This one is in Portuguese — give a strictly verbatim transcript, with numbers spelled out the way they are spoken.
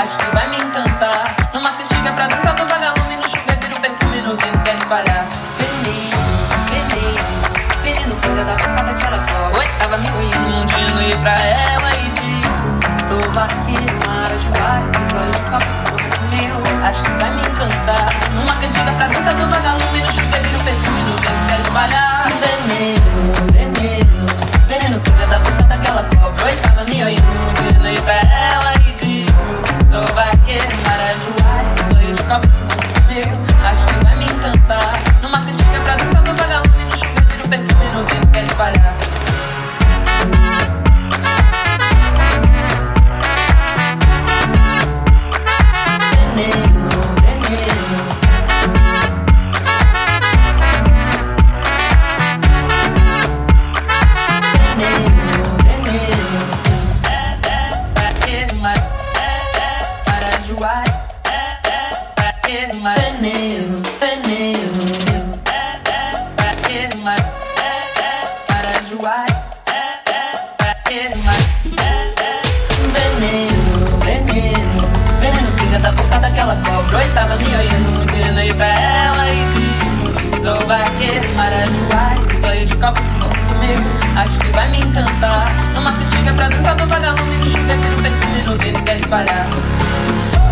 acho que vai me encantar. Numa cantiga pra dançar do vagalume, no chuva vira um perfume no vento, quer espalhar. Veneno, veneno, veneno, coisa da boca daquela cobra. Oi, tava me ruindo, um dia não ia pra ela e digo: sou vaqueiro, marajoara, os olhos de copo fosse meu, acho que vai me encantar. Numa cantiga pra dançar do vagalume, no chuva vira um perfume no vento, quer espalhar. Veneno, veneno, veneno, coisa da boca daquela cobra. Oi, tava me olhando, um dia não ia pra ela e digo: sou vaqueiro, marajoara, os olhos de copo fosse meu, acho que vai me encantar. Numa cantiga pra dançar do vagalume, no chuva vira um perfume no vento, quer espalhar. Veneno, veneno, veneno, veneno, é, é, vaqueiro, mas é, é, marajoara, é, é, vaqueiro, mas veneno, veneno, é, é, vaqueiro, mas é, é, marajoara, é, é, vaqueiro, mas é, é, veneno, veneno, veneno, filha da boca daquela cobra. Oi, tava me olhando, querendo ir pra ela e digo: sou vaqueiro, marajoara, sonho de copo comigo, acho que vai me encantar. Numa cantiga pra dançar do vagalume, no chuva vira um perfume no vento, quer espalhar.